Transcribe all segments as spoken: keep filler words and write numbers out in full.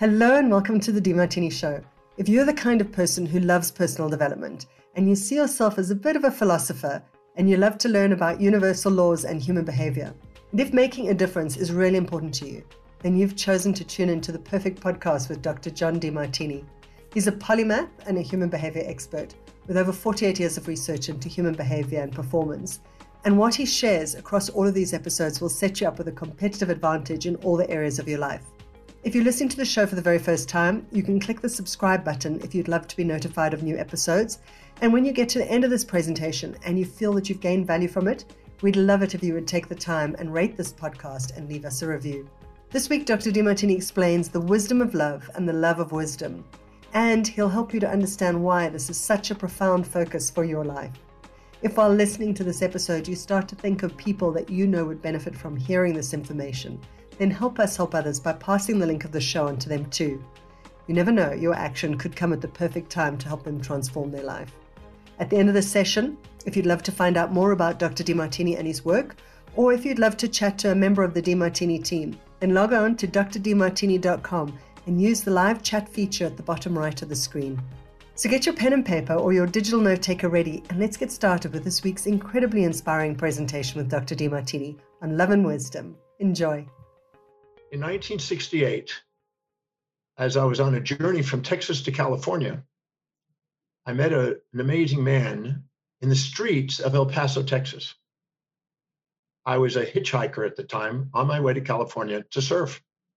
Hello and welcome to the Demartini Show. If you're the kind of person who loves personal development and you see yourself as a bit of a philosopher and you love to learn about universal laws and human behavior, and if making a difference is really important to you, then you've chosen to tune into the perfect podcast with Doctor John Demartini. He's a polymath and a human behavior expert with over forty-eight years of research into human behavior and performance. And what he shares across all of these episodes will set you up with a competitive advantage in all the areas of your life. If you're listening to the show for the very first time, you can click the subscribe button if you'd love to be notified of new episodes. And when you get to the end of this presentation and you feel that you've gained value from it, we'd love it if you would take the time and rate this podcast and leave us a review. This week, Doctor Demartini explains the wisdom of love and the love of wisdom. And he'll help you to understand why this is such a profound focus for your life. If while listening to this episode, you start to think of people that you know would benefit from hearing this information, then help us help others by passing the link of the show on to them too. You never know, your action could come at the perfect time to help them transform their life. At the end of this session, if you'd love to find out more about Doctor Demartini and his work, or if you'd love to chat to a member of the Demartini team, then log on to d r demartini dot com and use the live chat feature at the bottom right of the screen. So get your pen and paper or your digital note taker ready, and let's get started with this week's incredibly inspiring presentation with Doctor Demartini on love and wisdom. Enjoy. In nineteen sixty-eight, as I was on a journey from Texas to California, I met a, an amazing man in the streets of El Paso, Texas. I was a hitchhiker at the time on my way to California to surf.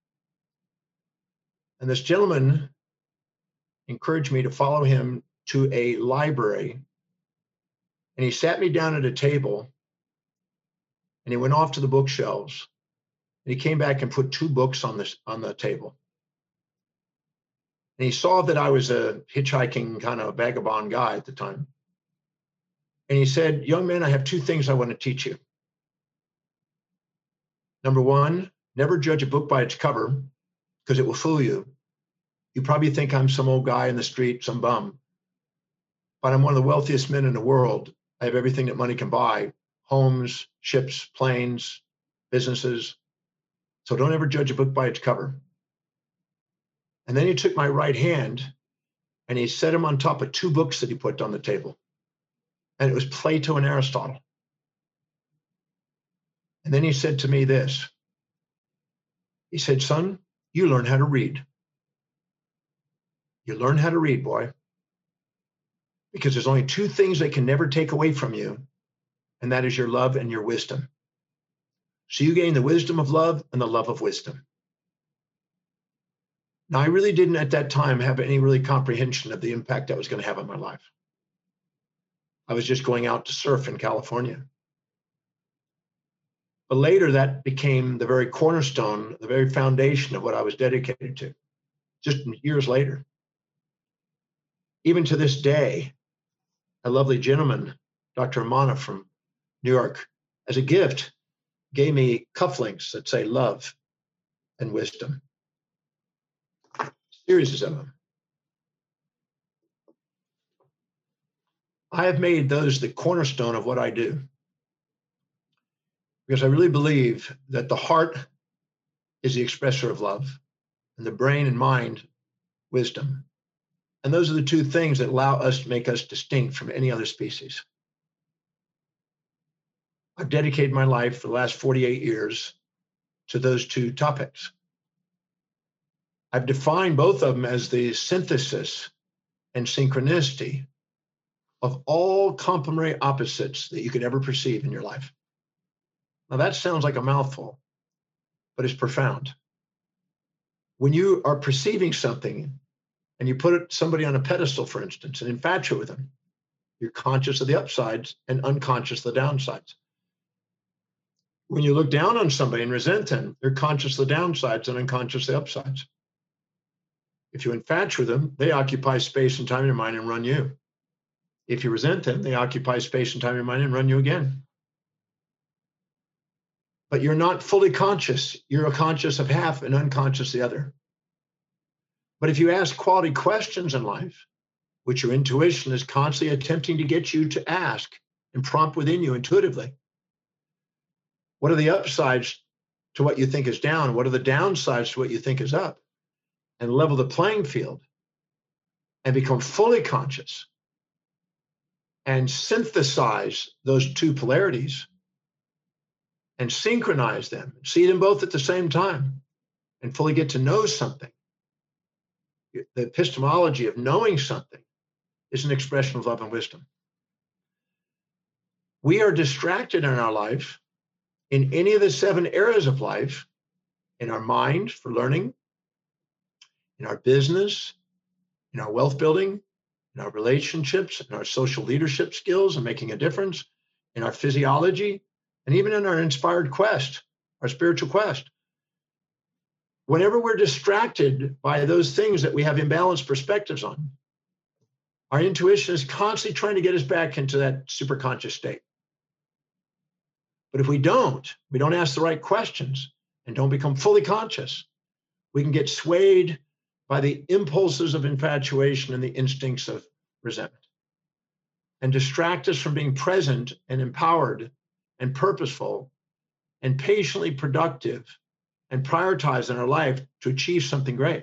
And this gentleman encouraged me to follow him to a library. And he sat me down at a table and he went off to the bookshelves. And he came back and put two books on this on the table. And he saw that I was a hitchhiking kind of vagabond guy at the time. And he said, "Young man, I have two things I want to teach you. Number one, never judge a book by its cover because it will fool you. You probably think I'm some old guy in the street, some bum. But I'm one of the wealthiest men in the world. I have everything that money can buy: homes, ships, planes, businesses. So don't ever judge a book by its cover." And then he took my right hand and he set him on top of two books that he put on the table. And it was Plato and Aristotle. And then he said to me this. He said, "Son, you learn how to read. You learn how to read, boy. Because there's only two things they can never take away from you, and that is your love and your wisdom. So you gain the wisdom of love and the love of wisdom." Now, I really didn't at that time have any really comprehension of the impact that was going to have on my life. I was just going out to surf in California. But later, that became the very cornerstone, the very foundation of what I was dedicated to, just years later. Even to this day, a lovely gentleman, Doctor Amana from New York, as a gift, gave me cufflinks that say love and wisdom. Series of them. I have made those the cornerstone of what I do, because I really believe that the heart is the expressor of love, and the brain and mind, wisdom. And those are the two things that allow us to make us distinct from any other species. I've dedicated my life for the last forty-eight years to those two topics. I've defined both of them as the synthesis and synchronicity of all complementary opposites that you could ever perceive in your life. Now that sounds like a mouthful, but it's profound. When you are perceiving something and you put somebody on a pedestal, for instance, and infatuate with them, you're conscious of the upsides and unconscious of the downsides. When you look down on somebody and resent them, you're conscious of the downsides and unconscious of the upsides. If you infatuate with them, they occupy space and time in your mind and run you. If you resent them, they occupy space and time in your mind and run you again. But you're not fully conscious. You're conscious of half and unconscious the other. But if you ask quality questions in life, which your intuition is constantly attempting to get you to ask and prompt within you intuitively, what are the upsides to what you think is down? What are the downsides to what you think is up? and level the playing field and become fully conscious and synthesize those two polarities and synchronize them, see them both at the same time, and fully get to know something. The epistemology of knowing something is an expression of love and wisdom. We are distracted in our life in any of the seven areas of life, in our mind for learning, in our business, in our wealth building, in our relationships, in our social leadership skills and making a difference, in our physiology, and even in our inspired quest, our spiritual quest. Whenever we're distracted by those things that we have imbalanced perspectives on, our intuition is constantly trying to get us back into that superconscious state. But if we don't, we don't ask the right questions and don't become fully conscious, we can get swayed by the impulses of infatuation and the instincts of resentment and distract us from being present and empowered and purposeful and patiently productive and prioritize in our life to achieve something great.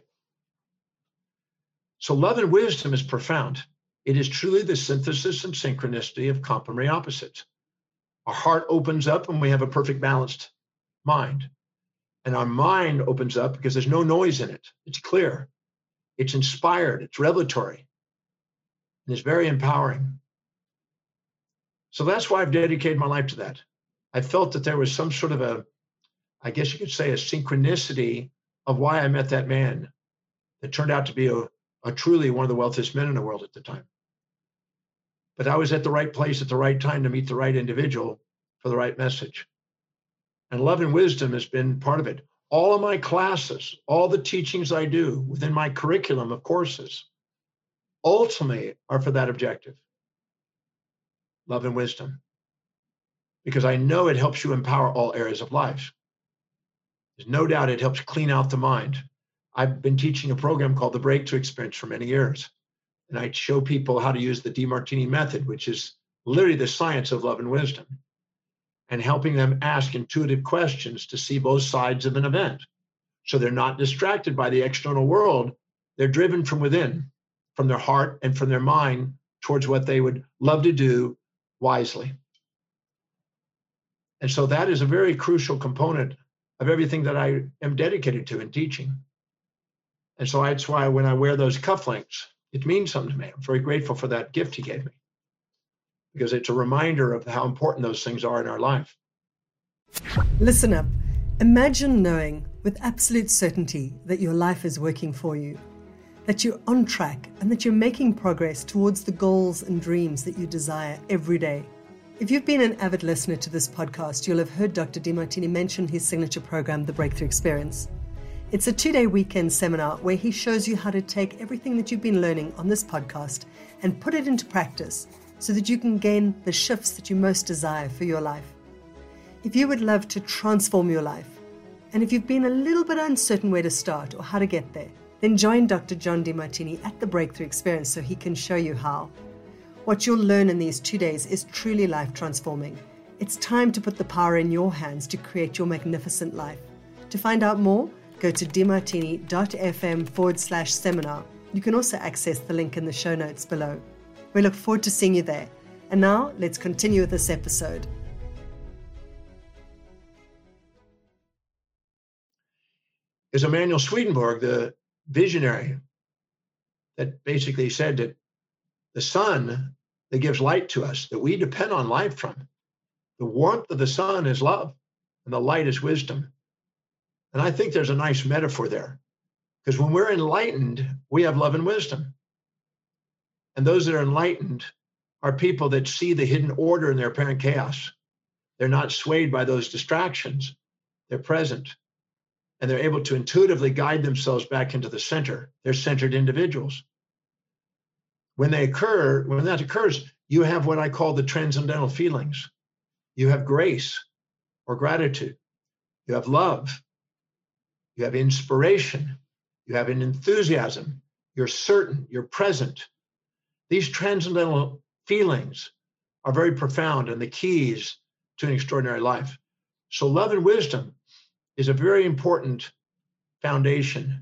So love and wisdom is profound. It is truly the synthesis and synchronicity of complementary opposites. Our heart opens up when we have a perfect balanced mind. And our mind opens up because there's no noise in it. It's clear. It's inspired. It's revelatory. And it's very empowering. So that's why I've dedicated my life to that. I felt that there was some sort of a, I guess you could say, a synchronicity of why I met that man that turned out to be a, a truly one of the wealthiest men in the world at the time. But I was at the right place at the right time to meet the right individual for the right message. And love and wisdom has been part of it. All of my classes, all the teachings I do within my curriculum of courses, ultimately are for that objective. Love and wisdom. Because I know it helps you empower all areas of life. There's no doubt it helps clean out the mind. I've been teaching a program called the Breakthrough Experience for many years. And I show people how to use the DeMartini method, which is literally the science of love and wisdom, and helping them ask intuitive questions to see both sides of an event. So they're not distracted by the external world. They're driven from within, from their heart and from their mind towards what they would love to do wisely. And so that is a very crucial component of everything that I am dedicated to in teaching. And so that's why when I wear those cufflinks, it means something to me. I'm very grateful for that gift he gave me, because it's a reminder of how important those things are in our life. Listen up. Imagine knowing with absolute certainty that your life is working for you, that you're on track, and that you're making progress towards the goals and dreams that you desire every day. If you've been an avid listener to this podcast, you'll have heard Doctor DeMartini mention his signature program, The Breakthrough Experience. It's a two-day weekend seminar where he shows you how to take everything that you've been learning on this podcast and put it into practice so that you can gain the shifts that you most desire for your life. If you would love to transform your life, and if you've been a little bit uncertain where to start or how to get there, then join Doctor John DeMartini at The Breakthrough Experience so he can show you how. What you'll learn in these two days is truly life-transforming. It's time to put the power in your hands to create your magnificent life. To find out more, go to demartini.fm forward slash seminar. You can also access the link in the show notes below. We look forward to seeing you there. And now, let's continue with this episode. Is Emanuel Swedenborg, the visionary, that basically said that the sun that gives light to us, that we depend on light from, the warmth of the sun is love, and the light is wisdom. And I think there's a nice metaphor there, because when we're enlightened, we have love and wisdom. And those that are enlightened are people that see the hidden order in their apparent chaos. They're not swayed by those distractions. They're present. And they're able to intuitively guide themselves back into the center. They're centered individuals. When they occur, when that occurs, you have what I call the transcendental feelings. You have grace or gratitude. You have love. You have inspiration. You have an enthusiasm. You're certain. You're present. These transcendental feelings are very profound and the keys to an extraordinary life. So love and wisdom is a very important foundation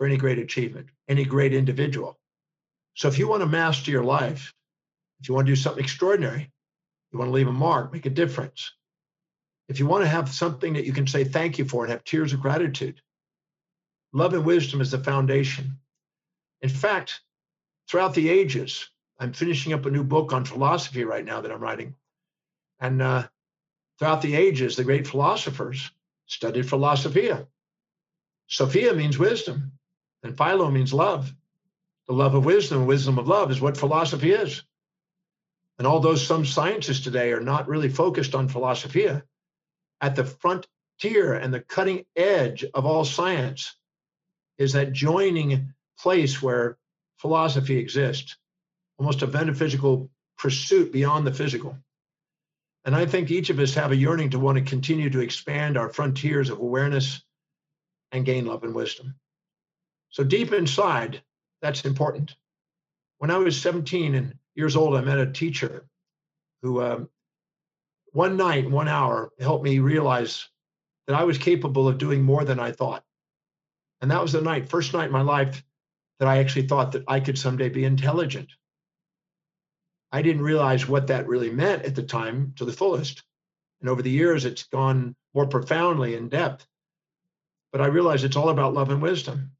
for any great achievement, any great individual. So if you want to master your life, if you want to do something extraordinary, you want to leave a mark, make a difference, if you want to have something that you can say thank you for and have tears of gratitude, love and wisdom is the foundation. In fact, throughout the ages, I'm finishing up a new book on philosophy right now that I'm writing. And uh, throughout the ages, the great philosophers studied philosophia. Sophia means wisdom, and philo means love. The love of wisdom, wisdom of love is what philosophy is. And although some scientists today are not really focused on philosophia, at the frontier and the cutting edge of all science is that joining place where philosophy exists, almost a metaphysical pursuit beyond the physical. And I think each of us have a yearning to want to continue to expand our frontiers of awareness and gain love and wisdom. So deep inside, that's important. When I was seventeen and years old, I met a teacher who um, one night, one hour, helped me realize that I was capable of doing more than I thought. And that was the night, first night in my life, that I actually thought that I could someday be intelligent. I didn't realize what that really meant at the time to the fullest. And over the years, it's gone more profoundly in depth. But I realized it's all about love and wisdom.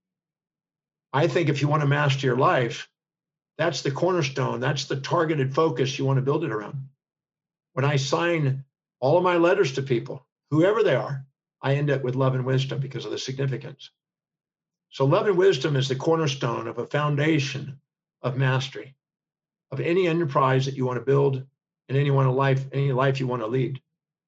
I think if you want to master your life, that's the cornerstone. That's the targeted focus you want to build it around. When I sign all of my letters to people, whoever they are, I end up with love and wisdom because of the significance. So love and wisdom is the cornerstone of a foundation of mastery, of any enterprise that you want to build and any one of life, any life you want to lead.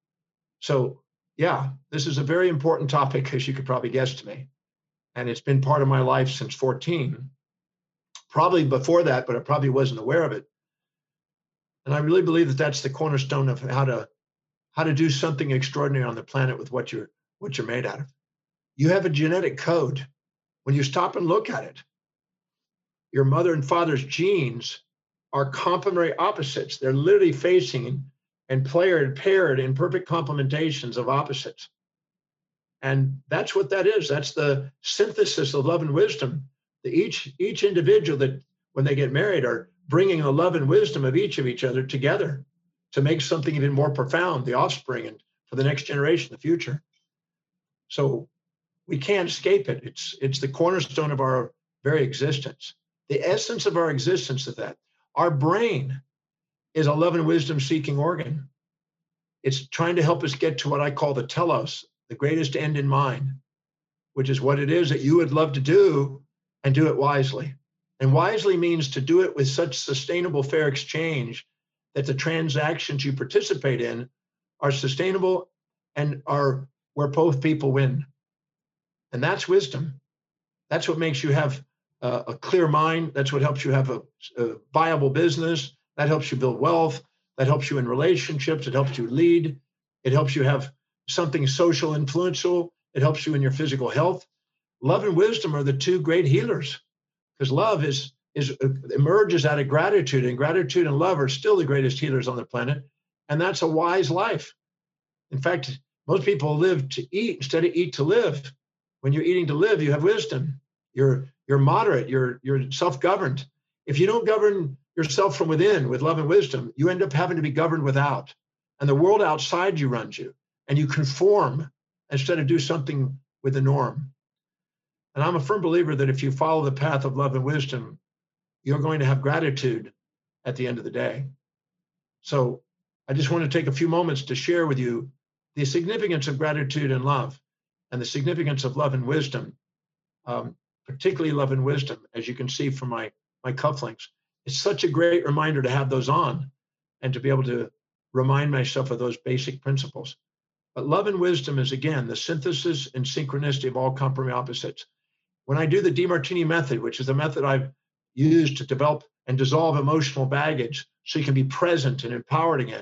So yeah, this is a very important topic, as you could probably guess to me. And it's been part of my life since fourteen. Probably before that, but I probably wasn't aware of it. And I really believe that that's the cornerstone of how to how to do something extraordinary on the planet with what you're what you're made out of. You have a genetic code. When you stop and look at it, your mother and father's genes are complementary opposites. They're literally facing and paired, paired in perfect complementations of opposites. And that's what that is. That's the synthesis of love and wisdom. The each each individual that when they get married are bringing the love and wisdom of each of each other together to make something even more profound, the offspring, and for the next generation, the future. So we can't escape it. It's it's the cornerstone of our very existence. The essence of our existence is that our brain is a love and wisdom seeking organ. It's trying to help us get to what I call the telos, the greatest end in mind, which is what it is that you would love to do and do it wisely. And wisely means to do it with such sustainable fair exchange that the transactions you participate in are sustainable and are where both people win. And that's wisdom. That's what makes you have a, a clear mind. That's what helps you have a, a viable business. That helps you build wealth. That helps you in relationships. It helps you lead. It helps you have something social influential. It helps you in your physical health. Love and wisdom are the two great healers, because love is is emerges out of gratitude, and gratitude and love are still the greatest healers on the planet. And that's a wise life. In fact, most people live to eat instead of eat to live. When you're eating to live, you have wisdom. You're you're moderate. You're you're self-governed. If you don't govern yourself from within with love and wisdom, you end up having to be governed without. And the world outside you runs you, and you conform instead of do something with the norm. And I'm a firm believer that if you follow the path of love and wisdom, you're going to have gratitude at the end of the day. So I just want to take a few moments to share with you the significance of gratitude and love, and the significance of love and wisdom, um, particularly love and wisdom, as you can see from my, my cufflinks. It's such a great reminder to have those on and to be able to remind myself of those basic principles. But love and wisdom is, again, the synthesis and synchronicity of all complementary opposites. When I do the DeMartini method, which is a method I've used to develop and dissolve emotional baggage so you can be present and empowered again,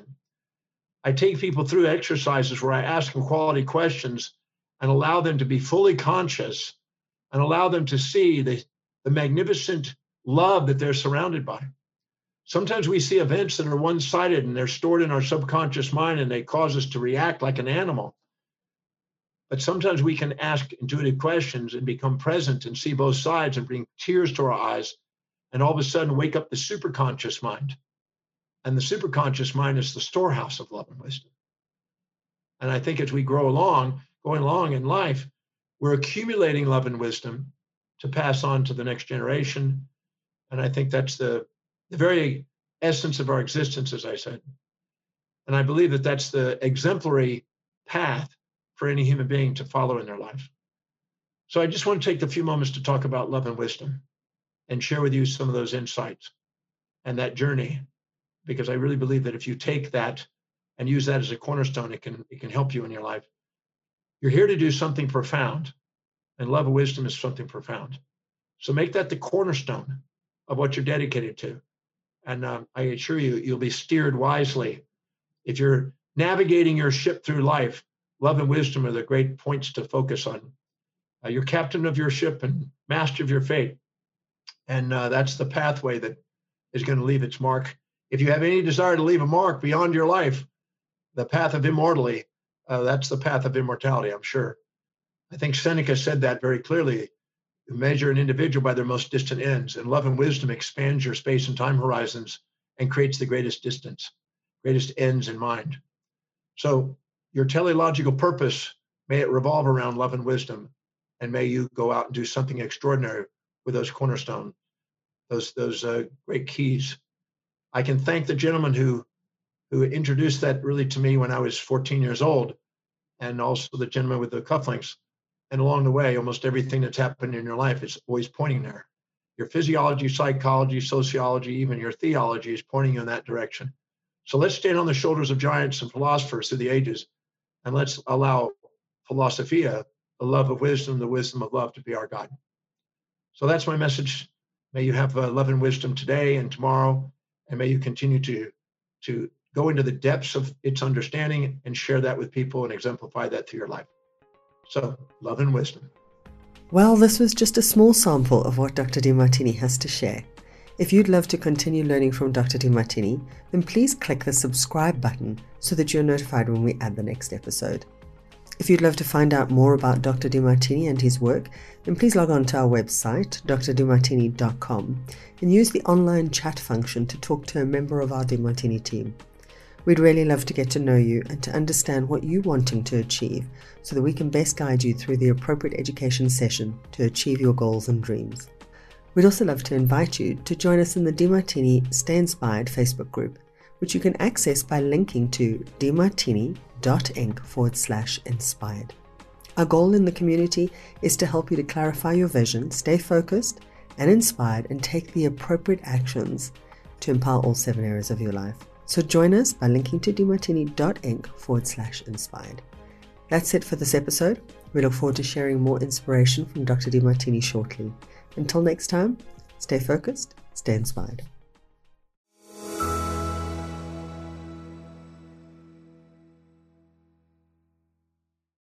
I take people through exercises where I ask them quality questions and allow them to be fully conscious and allow them to see the, the magnificent love that they're surrounded by. Sometimes we see events that are one-sided and they're stored in our subconscious mind and they cause us to react like an animal. But sometimes we can ask intuitive questions and become present and see both sides and bring tears to our eyes, and all of a sudden wake up the superconscious mind. And the superconscious mind is the storehouse of love and wisdom. And I think as we grow along, going along in life, we're accumulating love and wisdom to pass on to the next generation. And I think that's the, the very essence of our existence, as I said. And I believe that that's the exemplary path for any human being to follow in their life. So I just want to take a few moments to talk about love and wisdom and share with you some of those insights and that journey, because I really believe that if you take that and use that as a cornerstone, it can, it can help you in your life. You're here to do something profound, and love and wisdom is something profound. So make that the cornerstone of what you're dedicated to. And um, I assure you, you'll be steered wisely. If you're navigating your ship through life, love and wisdom are the great points to focus on. Uh, you're captain of your ship and master of your fate. And uh, that's the pathway that is going to leave its mark. If you have any desire to leave a mark beyond your life, the path of immortality, uh, that's the path of immortality, I'm sure. I think Seneca said that very clearly. You measure an individual by their most distant ends, and love and wisdom expands your space and time horizons and creates the greatest distance, greatest ends in mind. So your teleological purpose, may it revolve around love and wisdom, and may you go out and do something extraordinary with those cornerstones, those, those uh, great keys. I can thank the gentleman who, who introduced that really to me when I was fourteen years old, and also the gentleman with the cufflinks. And along the way, almost everything that's happened in your life is always pointing there. Your physiology, psychology, sociology, even your theology is pointing you in that direction. So let's stand on the shoulders of giants and philosophers through the ages, and let's allow philosophia, the love of wisdom, the wisdom of love, to be our guide. So that's my message. May you have uh, love and wisdom today and tomorrow, and may you continue to, to go into the depths of its understanding and share that with people and exemplify that through your life. So, love and wisdom. Well, this was just a small sample of what Doctor Demartini has to share. If you'd love to continue learning from Doctor Demartini, then please click the subscribe button so that you're notified when we add the next episode. If you'd love to find out more about Doctor Demartini and his work, then please log on to our website, d r demartini dot com, and use the online chat function to talk to a member of our Demartini team. We'd really love to get to know you and to understand what you're wanting to achieve so that we can best guide you through the appropriate education session to achieve your goals and dreams. We'd also love to invite you to join us in the Demartini Stay Inspired Facebook group, which you can access by linking to demartini.inc forward slash inspired. Our goal in the community is to help you to clarify your vision, stay focused and inspired, and take the appropriate actions to empower all seven areas of your life. So join us by linking to demartini.inc forward slash inspired. That's it for this episode. We look forward to sharing more inspiration from Doctor Demartini shortly. Until next time, stay focused, stay inspired.